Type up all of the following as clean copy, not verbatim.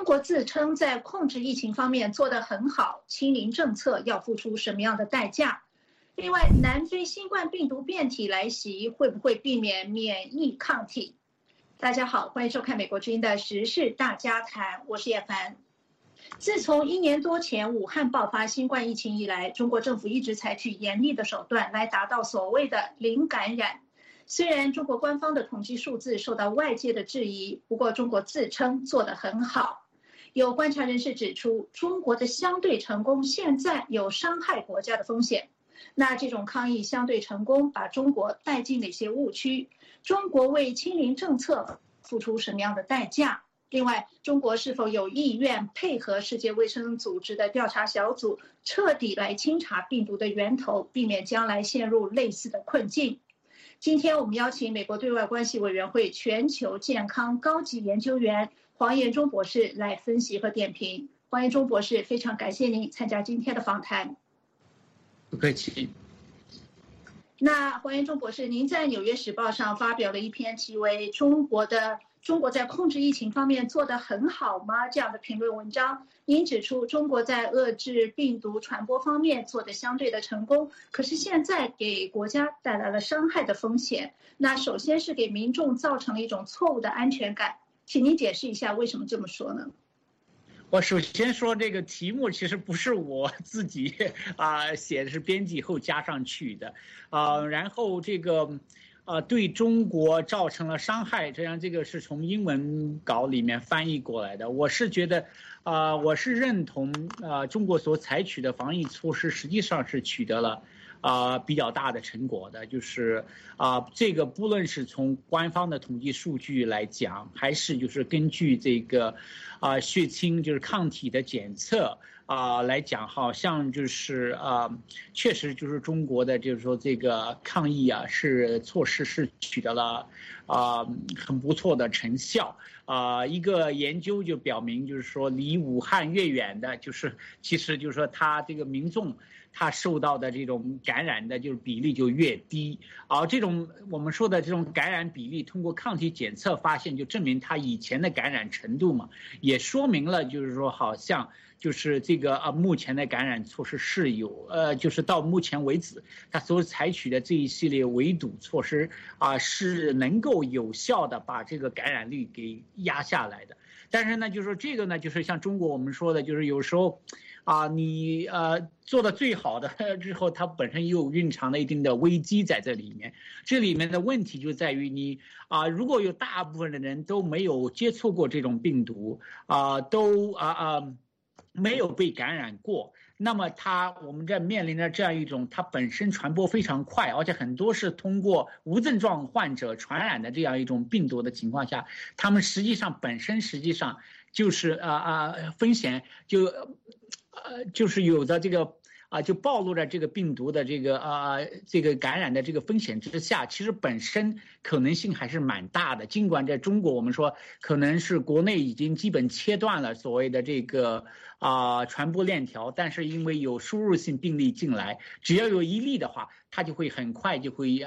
国自称在控制疫情方面做得很好，清零政策要付出什么样的代价？另外，南非新冠病毒变体来袭，会不会避免免疫抗体？大家好，欢迎收看美国之音的时事大家谈，我是叶凡。自从1年多前武汉爆发新冠疫情以来，中国政府一直采取严厉的手段来达到所谓的零感染。虽然中国官方的统计数字受到外界的质疑，不过中国自称做得很好。有观察人士指出，中国的相对成功现在有伤害国家的风险。那这种抗疫相对成功，把中国带进哪些误区？中国为清零政策付出什么样的代价？另外，中国是否有意愿配合世界卫生组织的调查小组，彻底来清查病毒的源头，避免将来陷入类似的困境？今天我们邀请美国对外关系委员会全球健康高级研究员黄延忠博士来分析和点评。黄延忠博士，非常感谢您参加今天的访谈。 不客气。 那黄延忠博士，您在《纽约时报》上发表了一篇题为中国在控制疫情方面做得很好吗？这样的评论文章，您指出中国在遏制病毒传播方面做得相对的成功，可是现在给国家带来了伤害的风险。那首先是给民众造成了一种错误的安全感，请您解释一下为什么这么说呢？ 我首先说这个题目其实不是我自己写的，是编辑后加上去的然后这个对中国造成了伤害，这样这个是从英文稿里面翻译过来的。我是觉得我是认同中国所采取的防疫措施实际上是取得了比较大的成果的，就是这个不论是从官方的统计数据来讲，还是就是根据这个血清就是抗体的检测来讲，好像就是确实就是中国的就是说这个抗疫措施是取得了很不错的成效。一个研究就表明，就是说离武汉越远的，就是其实就是说他这个民众他受到的这种感染的就是比例就越低。这种我们说的这种感染比例，通过抗体检测发现，就证明他以前的感染程度嘛，也说明了就是说好像就是这个目前的感染措施是有就是到目前为止他所采取的这一系列围堵措施是能够有效的把这个感染率给压下来的。但是呢，就是说这个呢，就是像中国我们说的，就是有时候你做的最好的之后，它本身又蕴藏了一定的危机在这里面。这里面的问题就在于你如果有大部分的人都没有接触过这种病毒都没有被感染过，那么我们在面临着这样一种它本身传播非常快，而且很多是通过无症状患者传染的这样一种病毒的情况下，他们实际上就是风险就是有的这个就暴露在这个病毒的这个感染的这个风险之下，其实本身可能性还是蛮大的。尽管在中国我们说可能是国内已经基本切断了所谓的这个传播链条，但是因为有输入性病例进来，只要有一例的话，它就会很快就会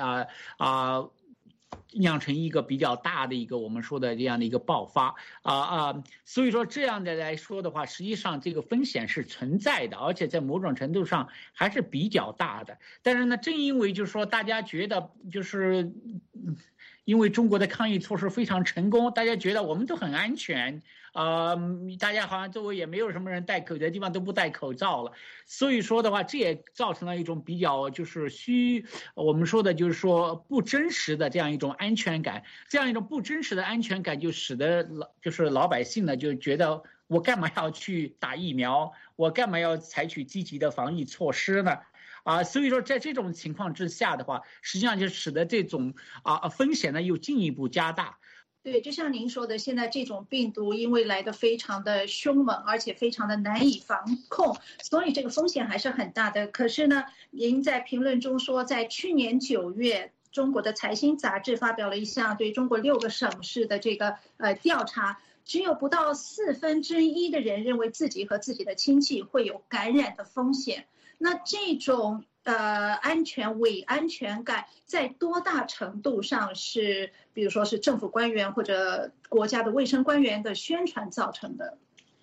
酿成一个比较大的一个我们说的这样的一个爆发所以说这样的来说的话，实际上这个风险是存在的，而且在某种程度上还是比较大的。但是呢，正因为就是说大家觉得就是因为中国的抗疫措施非常成功，大家觉得我们都很安全大家好像周围也没有什么人有的地方都不戴口罩了，所以说的话，这也造成了一种比较就是我们说的就是说不真实的这样一种安全感。这样一种不真实的安全感就使得就是老百姓呢就觉得我干嘛要去打疫苗，我干嘛要采取积极的防疫措施呢所以说在这种情况之下的话，实际上就使得这种风险呢又进一步加大。 对，就像您说的，现在这种病毒因为来得非常的凶猛，而且非常的难以防控，所以这个风险还是很大的。可是呢，您在评论中说，在去年9月，中国的财新杂志发表了一项对中国6个省市的这个调查，只有不到1/4的人认为自己和自己的亲戚会有感染的风险。那这种伪安全感在多大程度上是比如说是政府官员或者国家的卫生官员的宣传造成的？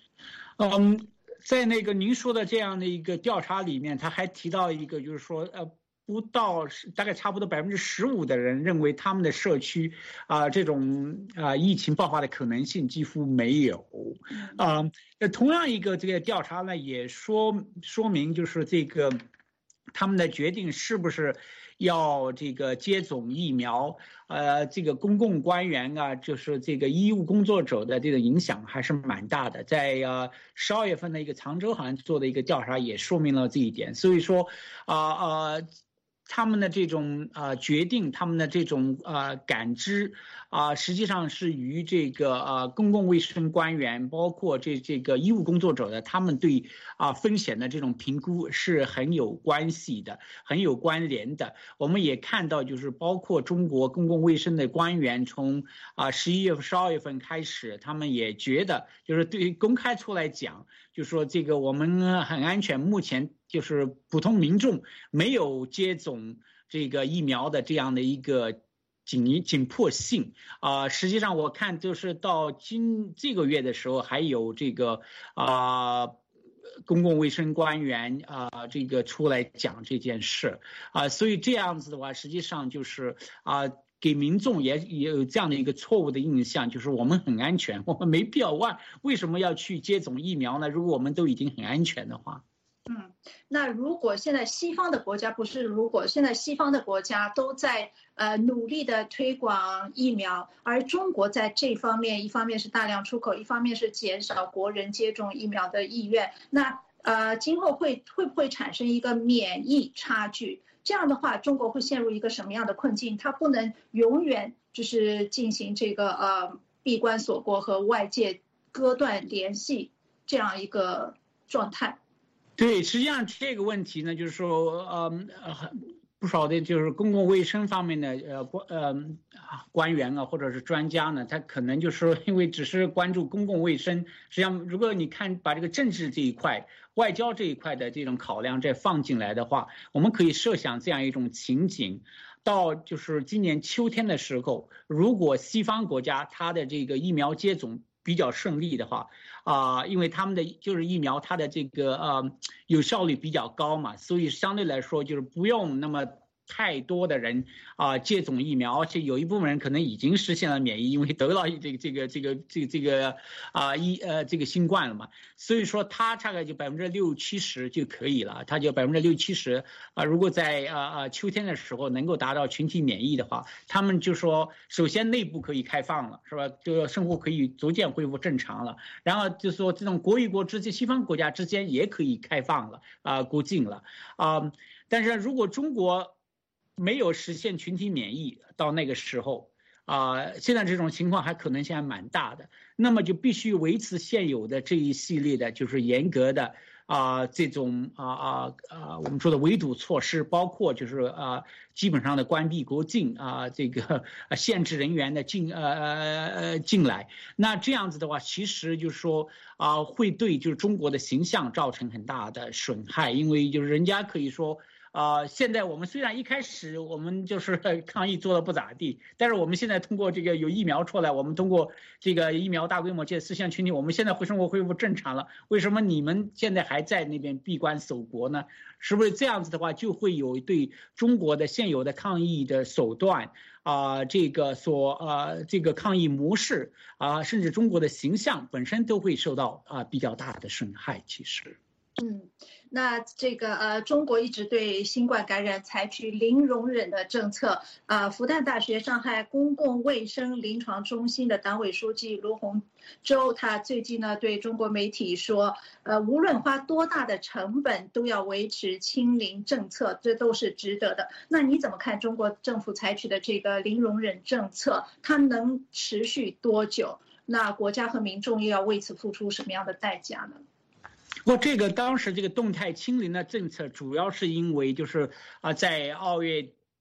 在那个您说的这样的一个调查里面，他还提到一个，就是说，不到大概差不多15%的人认为他们的社区这种疫情爆发的可能性几乎没有。同样一个这个调查呢，也说明就是这个他们的决定是不是要这个接种疫苗，这个公共官员啊，就是这个医务工作者的这个影响还是蛮大的。在12月份的一个常州好像做的一个调查也说明了这一点。所以说他们的这种决定，他们的这种感知实际上是与这个公共卫生官员，包括这个医务工作者的他们对风险的这种评估是很有关系的，很有关联的。我们也看到，就是包括中国公共卫生的官员，从11月份、12月份开始，他们也觉得就是对公开出来讲，就说这个我们很安全，目前就是普通民众没有接种这个疫苗的这样的一个紧迫性实际上我看就是到这个月的时候，还有这个公共卫生官员这个出来讲这件事所以这样子的话，实际上就是给民众也有这样的一个错误的印象，就是我们很安全，我们没必要为什么要去接种疫苗呢？如果我们都已经很安全的话。 那如果现在西方的国家现在西方的国家都在努力的推广疫苗，而中国在这方面，一方面是大量出口，一方面是减少国人接种疫苗的意愿，那今后会不会产生一个免疫差距？这样的话，中国会陷入一个什么样的困境？它不能永远就是进行这个闭关锁国和外界割断联系这样一个状态。 对，实际上这个问题呢，就是说，不少的就是公共卫生方面的官员或者是专家呢，他可能就是说因为只是关注公共卫生，实际上如果你把这个政治这一块、外交这一块的这种考量再放进来的话，我们可以设想这样一种情景。到就是今年秋天的时候，如果西方国家它的这个疫苗接种比较顺利的话，因为他们的就是疫苗，它的这个有效率比较高嘛，所以相对来说就是不用那么太多的人接种疫苗，而且有一部分人可能已经实现了免疫，因为得了这个新冠了嘛，所以说他大概就60%-70%就可以了，他就60%-70%如果在秋天的时候能够达到群体免疫的话，他们就说首先内部可以开放了，是吧？就生活可以逐渐恢复正常了，然后就说这种国与国之间、西方国家之间也可以开放了国境了但是如果中国没有实现群体免疫到那个时候现在这种情况还可能性还蛮大的，那么就必须维持现有的这一系列的就是严格的这种我们说的围堵措施，包括就是基本上的关闭国境这个限制人员的进来，那这样子的话，其实就是说会对就是中国的形象造成很大的损害，因为就是人家可以说。现在我们虽然一开始我们就是抗疫做的不咋地，但是我们现在通过这个有疫苗出来，我们通过这个疫苗大规模4项群体，我们现在生活恢复正常了。为什么你们现在还在那边闭关锁国呢？是不是这样子的话，就会有对中国的现有的抗疫的手段这个抗疫模式甚至中国的形象本身都会受到比较大的损害。其实。 那这个中国一直对新冠感染采取零容忍的政策复旦大学上海公共卫生临床中心的党委书记卢洪洲，他最近呢对中国媒体说无论花多大的成本都要维持清零政策，这都是值得的。那你怎么看中国政府采取的这个零容忍政策，它能持续多久？那国家和民众又要为此付出什么样的代价呢？ 这个当时这个动态清零的政策，主要是因为就是在2月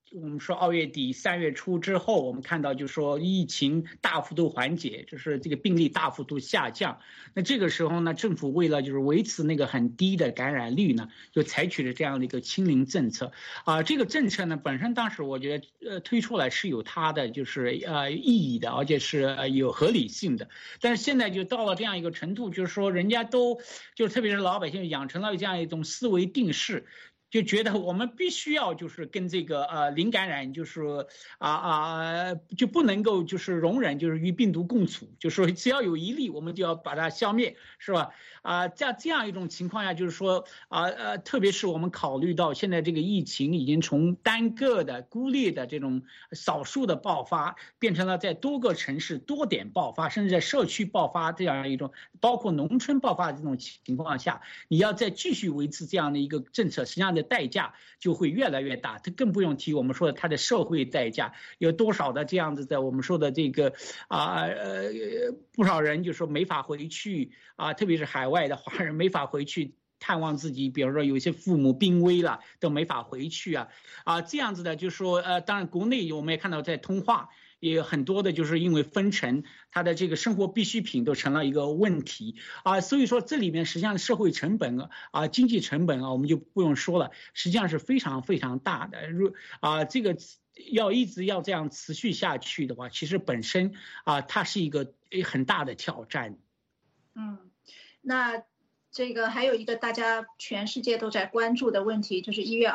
我们说2月底3月初之后，我们看到就是说疫情大幅度缓解，就是这个病例大幅度下降。那这个时候呢，政府为了就是维持那个很低的感染率呢，就采取了这样的一个清零政策。这个政策呢本身当时我觉得推出来是有它的就是意义的，而且是有合理性的。但是现在就到了这样一个程度，就是说人家都就特别是老百姓养成了这样一种思维定式。就觉得我们必须要就是跟这个零感染，就是就不能够就是容忍就是与病毒共处，就是说只要有一例我们就要把它消灭，是吧？这样一种情况下，就是说特别是我们考虑到现在这个疫情已经从单个的孤立的这种少数的爆发，变成了在多个城市多点爆发，甚至在社区爆发这样一种，包括农村爆发的这种情况下，你要再继续维持这样的一个政策，实际上的代价就会越来越大。它更不用提我们说的它的社会代价，有多少的这样子的我们说的这个不少人就说没法回去特别是海外的华人没法回去探望自己，比如说有些父母病危了都没法回去这样子的，就是说当然国内我们也看到在通化。也有很多的，就是因为封城，它的这个生活必需品都成了一个问题所以说这里面实际上社会成本经济成本我们就不用说了，实际上是非常非常大的。这个要一直要这样持续下去的话，其实本身它是一个很大的挑战。 那这个还有一个大家全世界都在关注的问题，就是1月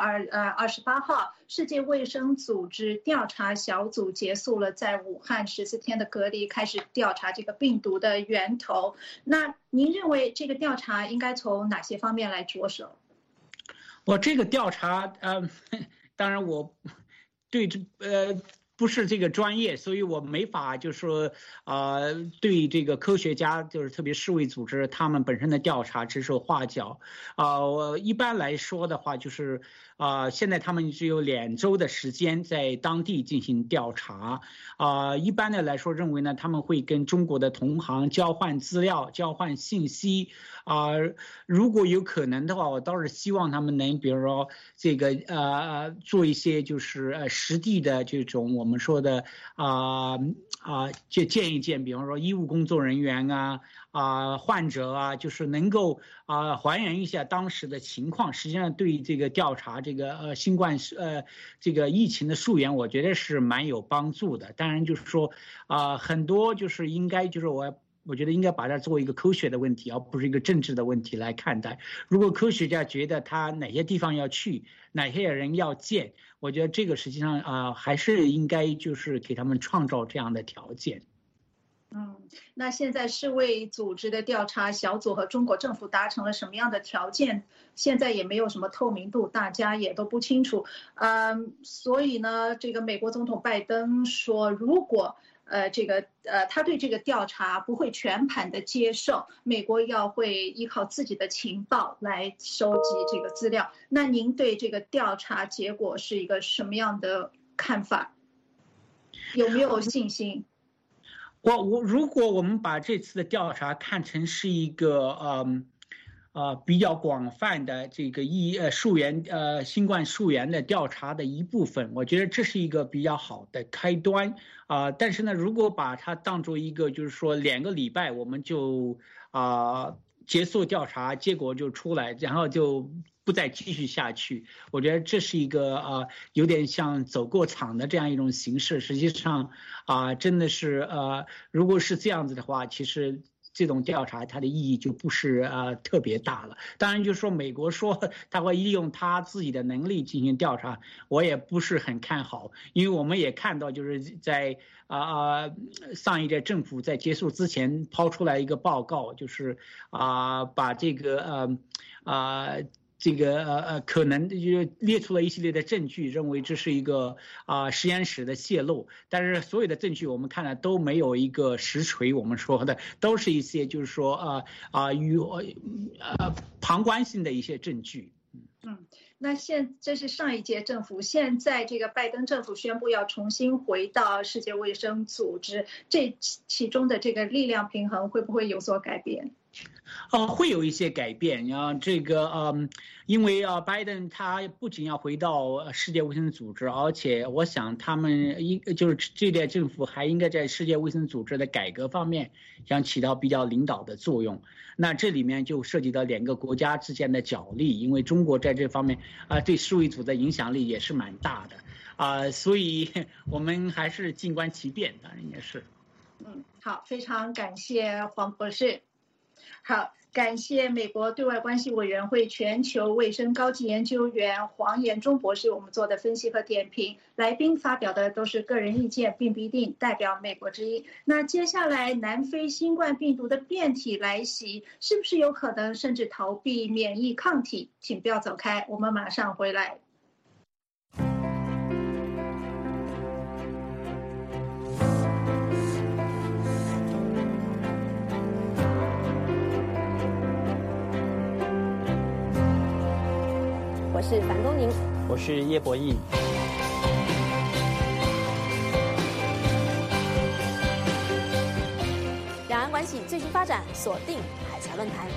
28号，世界卫生组织调查小组结束了在武汉14天的隔离，开始调查这个病毒的源头。那您认为这个调查应该从哪些方面来着手？ 我这个调查当然我对不是这个专业，所以我没法就是说对这个科学家就是特别世卫组织他们本身的调查指手画脚我一般来说的话就是现在他们只有2周的时间在当地进行调查一般的来说认为呢，他们会跟中国的同行交换资料、交换信息如果有可能的话，我倒是希望他们能比如说这个做一些就是实地的这种我们说的就见一见，比方说医务工作人员患者就是能够还原一下当时的情况，实际上对这个调查这个新冠这个疫情的溯源，我觉得是蛮有帮助的。当然就是说很多就是应该就是我觉得应该把它作为一个科学的问题，而不是一个政治的问题来看待。如果科学家觉得他哪些地方要去，哪些人要见，我觉得这个实际上还是应该就是给他们创造这样的条件。 那现在世卫组织的调查小组和中国政府达成了什么样的条件？现在也没有什么透明度，大家也都不清楚。所以呢，这个美国总统拜登说，如果他对这个调查不会全盘的接受，美国会依靠自己的情报来收集这个资料。那您对这个调查结果是一个什么样的看法？有没有信心？ 如果我们把这次的调查看成是一个比较广泛的这个新冠溯源的调查的一部分，我觉得这是一个比较好的开端但是呢，如果把它当作一个就是说2个礼拜我们就结束调查，结果就出来，然后就不再继续下去，我觉得这是一个有点像走过场的这样一种形式。实际上真的是如果是这样子的话，其实这种调查它的意义就不是特别大了。当然就是说美国说他会利用他自己的能力进行调查，我也不是很看好，因为我们也看到就是在上一届政府在结束之前抛出来一个报告，就是把这个可能就列出了一系列的证据，认为这是一个实验室的泄露，但是所有的证据我们看了都没有一个实锤，我们说的都是一些就是说旁观性的一些证据。 那这是上一届政府，现在这个拜登政府宣布要重新回到世界卫生组织，这其中的这个力量平衡会不会有所改变？ 会有一些改变。因为拜登他不仅要回到世界卫生组织，而且我想他们就是这届政府还应该在世界卫生组织的改革方面想起到比较领导的作用。那这里面就涉及到2个国家之间的角力，因为中国在这方面对世卫组的影响力也是蛮大的所以我们还是静观其变，当然也是。 好，非常感谢黄博士。好，感谢美国对外关系委员会全球卫生高级研究员黄延忠博士我们做的分析和点评，来宾发表的都是个人意见，并不一定代表美国之音。那接下来南非新冠病毒的变体来袭，是不是有可能甚至逃避免疫抗体？请不要走开，我们马上回来。 我是樊东宁， 我是叶博义。 两岸关系最新发展，锁定海峡论坛。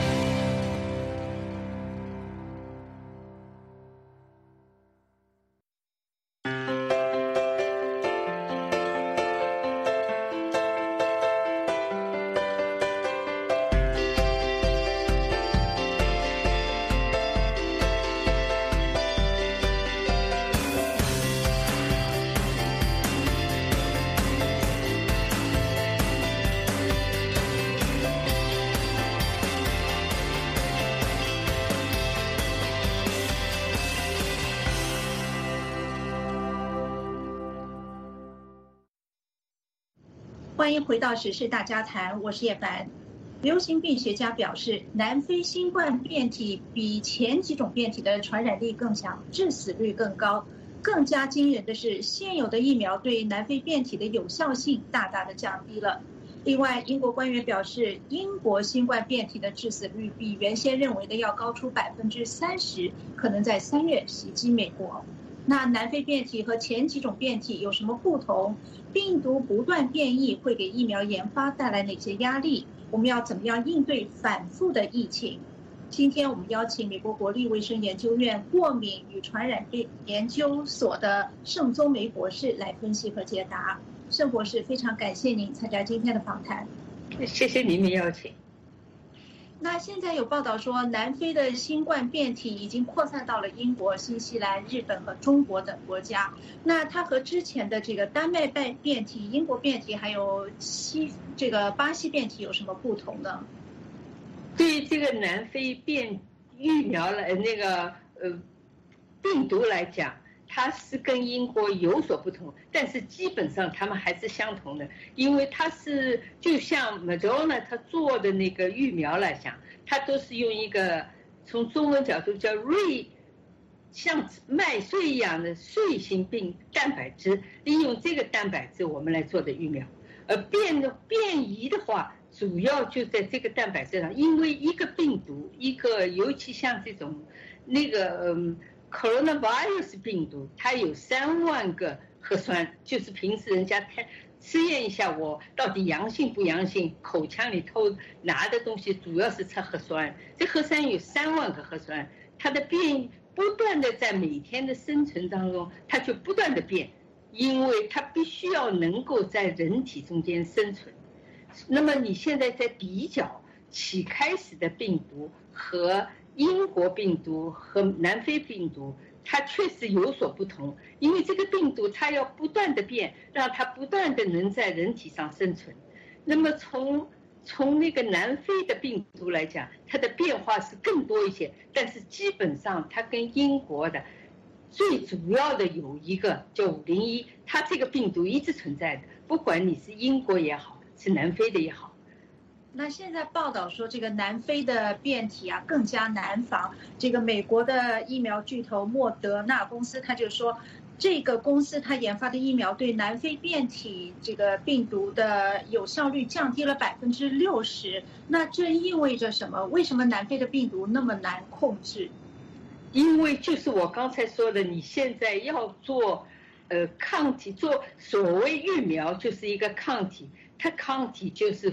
欢迎回到时事大家谈，我是叶凡。流行病学家表示，南非新冠变体比前几种变体的传染力更强，致死率更高。更加惊人的是，现有的疫苗对南非变体的有效性大大的降低了。另外，英国官员表示，英国新冠变体的致死率比原先认为的要高出30%，可能在3月袭击美国。那南非变体和前几种变体有什么不同？病毒不断变异会给疫苗研发带来哪些压力？我们要怎么样应对反复的疫情？今天我们邀请美国国立卫生研究院过敏与传染病研究所的盛宗梅博士来分析和解答。盛博士，非常感谢您参加今天的访谈。 谢谢您的邀请。 那现在有报道说，南非的新冠变体已经扩散到了英国、新西兰、日本和中国等国家。那它和之前的这个丹麦变体、英国变体还有巴西变体有什么不同呢？ 对于这个南非疫苗病毒来讲，它是跟英国有所不同，但是基本上它们还是相同的，因为它是就像 Moderna 它做的那个疫苗来讲，它都是用一个从中文角度叫像麦穗一样的穗形蛋白质，利用这个蛋白质我们来做的疫苗。而变异的话，主要就在这个蛋白质上，因为一个病毒，尤其像这种coronavirus 病毒，它有3万个核酸，就是平时人家试验一下我到底阳性不阳性，口腔里头拿的东西主要是测核酸，这核酸有3万个核酸，它的不断的在每天的生存当中，它就不断的变，因为它必须要能够在人体中间生存。那么你现在在比较起开始的病毒和英国病毒和南非病毒，它确实有所不同，因为这个病毒它要不断的变，让它不断的能在人体上生存。那么从那个南非的病毒来讲，它的变化是更多一些，但是基本上它跟英国的最主要的有一个叫501，它这个病毒一直存在的，不管你是英国也好，是南非的也好。 那现在报道说，这个南非的变体更加难防。这个美国的疫苗巨头莫德纳公司，他就说，这个公司它研发的疫苗对南非变体这个病毒的有效率降低了60%。那这意味着什么？为什么南非的病毒那么难控制？ 因为就是我刚才说的，你现在要做抗体，做所谓疫苗就是一个抗体，它抗体就是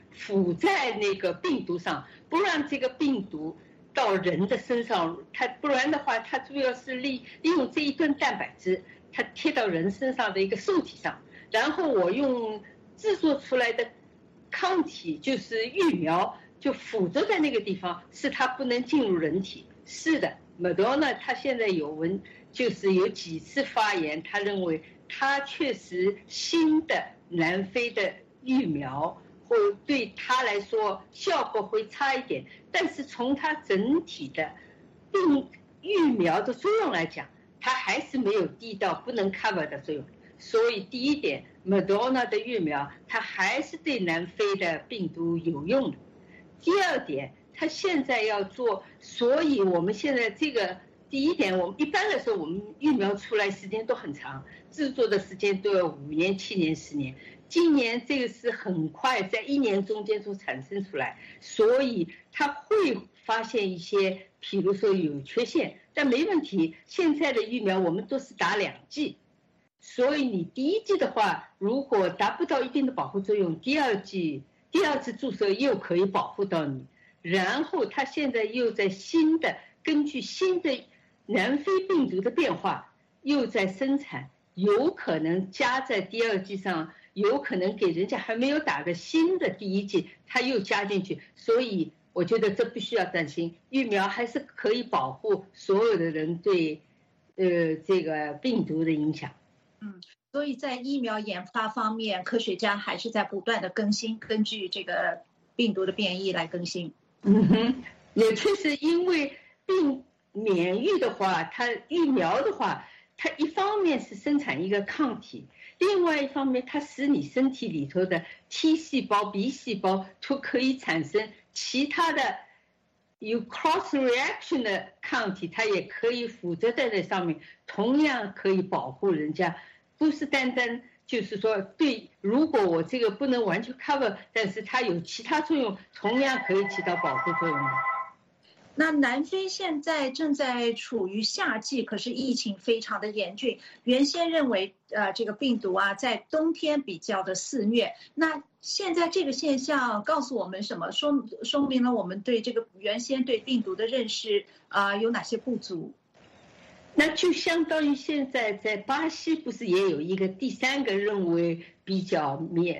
附在那个病毒上，不让这个病毒到人的身上。它不然的话，它主要是利用这一段蛋白质，它贴到人身上的一个受体上，然后我用制作出来的抗体，就是疫苗，就附着在那个地方，使它不能进入人体。是的，Moderna他现在就是有几次发言，他认为他确实新的南非的疫苗或对他来说效果会差一点，但是从他整体的疫苗的作用来讲，它还是没有低到不能 cover 的作用。所以第一点 ，Moderna 的疫苗它还是对南非的病毒有用的。第二点，它现在要做，所以我们现在这个第一点，我们一般来说我们疫苗出来时间都很长，制作的时间都要5年、7年、10年。今年这个是很快，在1年中间就产生出来，所以它会发现一些，譬如说有缺陷，但没问题。现在的疫苗我们都是打2剂。所以你第1剂的话，如果达不到一定的保护作用，第2次注射又可以保护到你。然后它现在又在根据新的南非病毒的变化，又在生产，有可能加在第2剂上，有可能给人家还没有打个新的第1剂，它又加进去。所以我觉得这不需要担心，疫苗还是可以保护所有的人对这个病毒的影响。 所以在疫苗研发方面，科学家还是在不断的更新，根据这个病毒的变异来更新。 也确实，因为免疫的话，它疫苗的话，它一方面是生产一个抗体，另外一方面它使你身体里头的 T 细胞、B 细胞都可以产生其他的有 cross reaction 的抗体，它也可以附着在这上面，同样可以保护人家，不是单单就是说对，如果我这个不能完全 cover， 但是它有其他作用，同样可以起到保护作用的。 那南非现在正在处于夏季，可是疫情非常的严峻。原先认为这个病毒啊在冬天比较的肆虐，那现在这个现象告诉我们什么？说明了我们对这个原先对病毒的认识有哪些不足？ 那就相当于现在在巴西不是也有一个第3个认为比较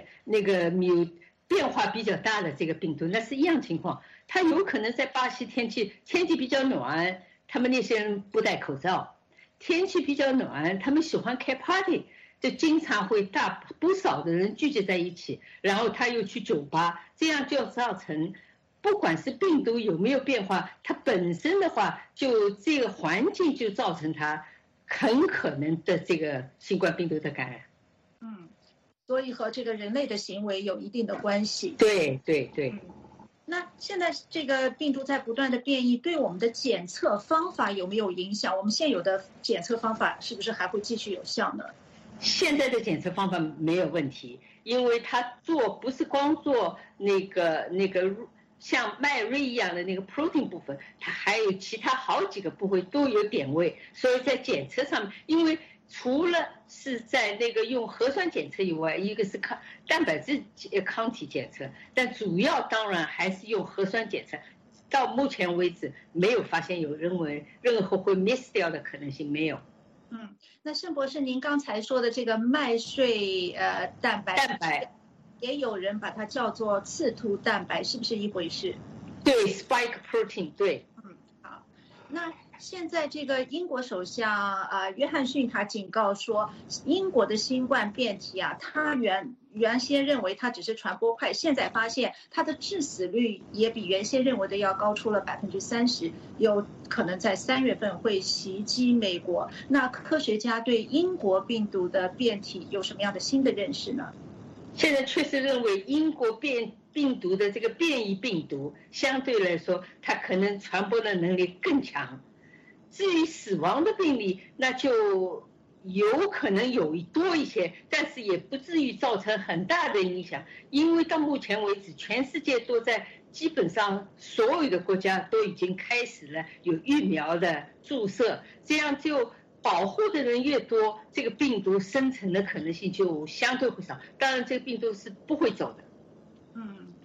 变化比较大的这个病毒，那是一样情况。它有可能在巴西天气比较暖，他们那些人不戴口罩；天气比较暖，他们喜欢开 party， 就经常会不少的人聚集在一起，然后他又去酒吧，这样就造成，不管是病毒有没有变化，它本身的话，就这个环境就造成它很可能的这个新冠病毒的感染。 所以和这个人类的行为有一定的关系。 对。 那现在这个病毒在不断的变异，对我们的检测方法有没有影响？我们现有的检测方法是不是还会继续有效呢？ 现在的检测方法没有问题，因为它不是光做那个像麦瑞一样的那个 protein 部分，它还有其他好几个部位都有点位，所以在检测上面，因为除了是在那个用核酸检测以外，一个是蛋白质抗体检测，但主要当然还是用核酸检测。到目前为止，没有发现有任何会 miss 掉的可能性，没有。 那盛博士，您刚才说的这个麦穗蛋白，也有人把它叫做刺突蛋白，是不是一回事？ 对 ，spike protein， 对。 好，那现在这个英国首相约翰逊他警告说，英国的新冠变体啊，他原先认为它只是传播快，现在发现它的致死率也比原先认为的要高出了30%，有可能在3月份会袭击美国。那科学家对英国病毒的变体有什么样的新的认识呢？ 现在确实认为英国病毒的这个变异病毒相对来说，它可能传播的能力更强。至于死亡的病例，那就有可能多一些，但是也不至于造成很大的影响，因为到目前为止，全世界都在基本上所有的国家都已经开始了有疫苗的注射，这样就保护的人越多，这个病毒生成的可能性就相对会少。当然，这个病毒是不会走的。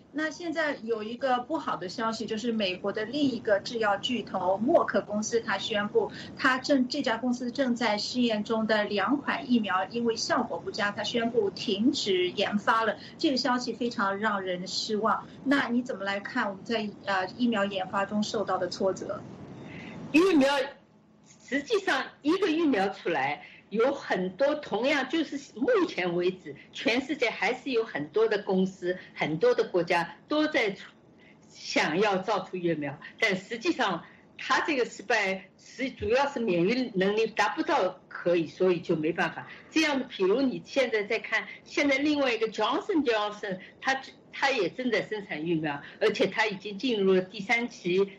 那现在有一个不好的消息，就是美国的另一个制药巨头默克公司，它宣布这家公司正在试验中的2款疫苗因为效果不佳，它宣布停止研发了。这个消息非常让人失望。那你怎么来看我们在疫苗研发中受到的挫折？ 疫苗实际上一个疫苗出来，有很多同样就是目前为止，全世界还是有很多的公司、很多的国家都在想要造出疫苗，但实际上它这个失败主要是免疫能力达不到可以，所以就没办法。这样，比如你现在在看，现在另外一个 Johnson Johnson， 它也正在生产疫苗，而且它已经进入了第3期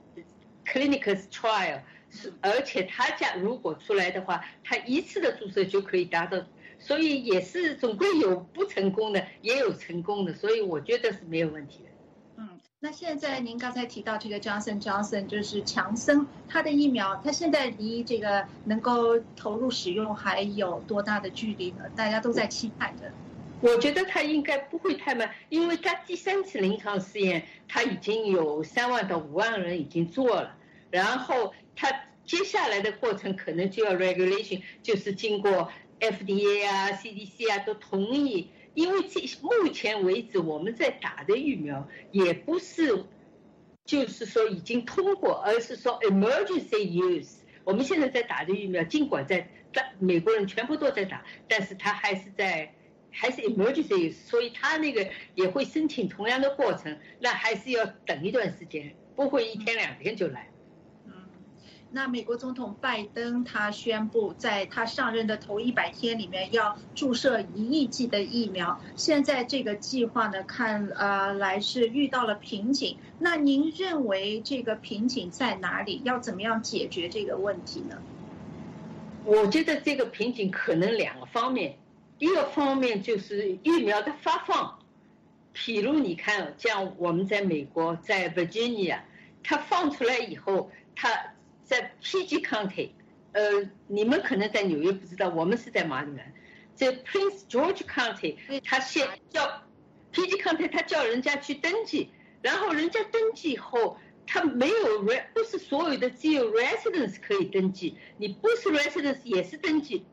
clinical trial。而且他家如果出来的话，他一次的注射就可以达到，所以也是总归有不成功的，也有成功的，所以我觉得是没有问题的。 那现在您刚才提到这个 Johnson 就是强生，他的疫苗，他现在离这个能够投入使用还有多大的距离呢？大家都在期盼着。 我觉得他应该不会太慢，因为他第3次临床试验，他已经有3万到5万人已经做了。然后它接下来的过程可能就要 regulation， 就是经过 FDA 啊、CDC 啊都同意，因为目前为止我们在打的疫苗也不是，就是说已经通过，而是说 emergency use。我们现在在打的疫苗，尽管美国人全部都在打，但是它还是 emergency use， 所以它那个也会申请同样的过程，那还是要等一段时间，不会1天2天就来。 那美国总统拜登他宣布，在他上任的头100天里面要注射1亿剂的疫苗。现在这个计划呢，看来是遇到了瓶颈。那您认为这个瓶颈在哪里？要怎么样解决这个问题呢？ 我觉得这个瓶颈可能2个方面，一个方面就是疫苗的发放，譬如你看，像我们在美国，在 Virginia， 它放出来以后，它在 PG County， 你们可能在纽约不知道，我们是在马里兰，在 Prince George County， 他先叫 PG County， 他叫人家去登记，然后人家登记后，他没有不是所有的只有 residents 可以登记，你不是 residents 也是登记，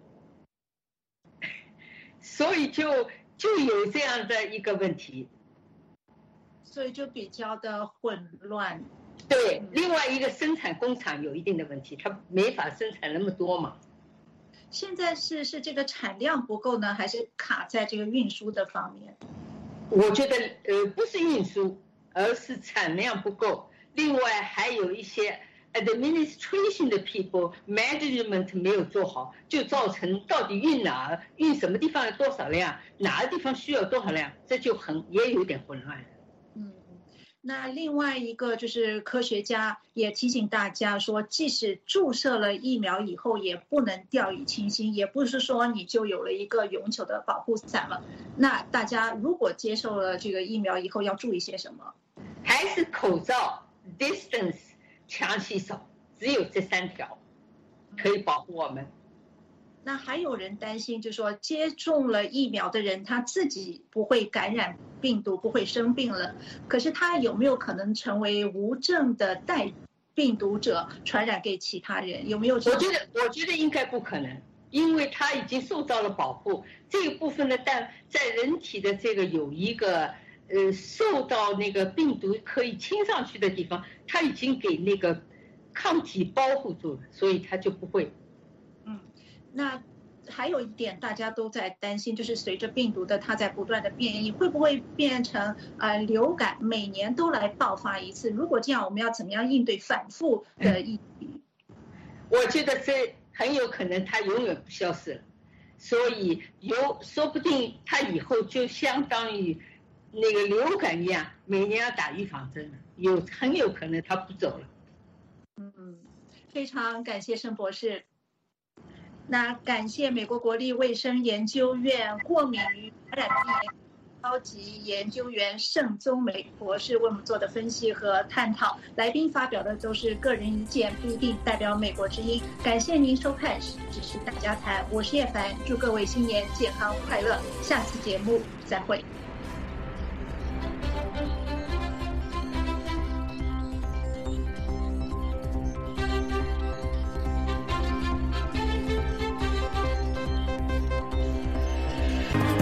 所以就有这样的一个问题， 所以就比较的混乱。 对，另外一个生产工厂有一定的问题，它没法生产那么多嘛。 现在是这个产量不够呢，还是卡在这个运输的方面？ 我觉得不是运输，而是产量不够。另外还有一些 administration 的 people management 没有做好，就造成到底运哪儿、运什么地方有多少辆，哪个地方需要多少辆，这就也有点混乱。 那另外一个就是科学家也提醒大家说，即使注射了疫苗以后，也不能掉以轻心，也不是说你就有了一个永久的保护伞了。那大家如果接受了这个疫苗以后，要注意些什么？ 还是口罩、distance、勤洗手，只有这3条可以保护我们。 那还有人担心，就是说接种了疫苗的人他自己不会感染病毒，不会生病了，可是他有没有可能成为无症的带病毒者，传染给其他人？有没有？我觉得应该不可能，因为他已经受到了保护。这个部分的在人体的这个有一个受到那个病毒可以侵上去的地方，他已经给那个抗体保护住了，所以他就不会。 那还有一点大家都在担心，就是随着病毒的它在不断的变异，会不会变成流感，每年都来爆发一次？如果这样，我们要怎么样应对反复的疫情？ 我觉得这很有可能它永远不消失了，所以说不定它以后就相当于那个流感一样，每年要打预防针了，很有可能它不走了。 非常感谢盛博士。那感谢美国国立卫生研究院过敏与传染病高级研究员盛宗美博士为我们做的分析和探讨，来宾发表的都是个人意见，不一定代表美国之音。感谢您收看《只是大家谈》，我是叶凡，祝各位新年健康快乐，下次节目再会。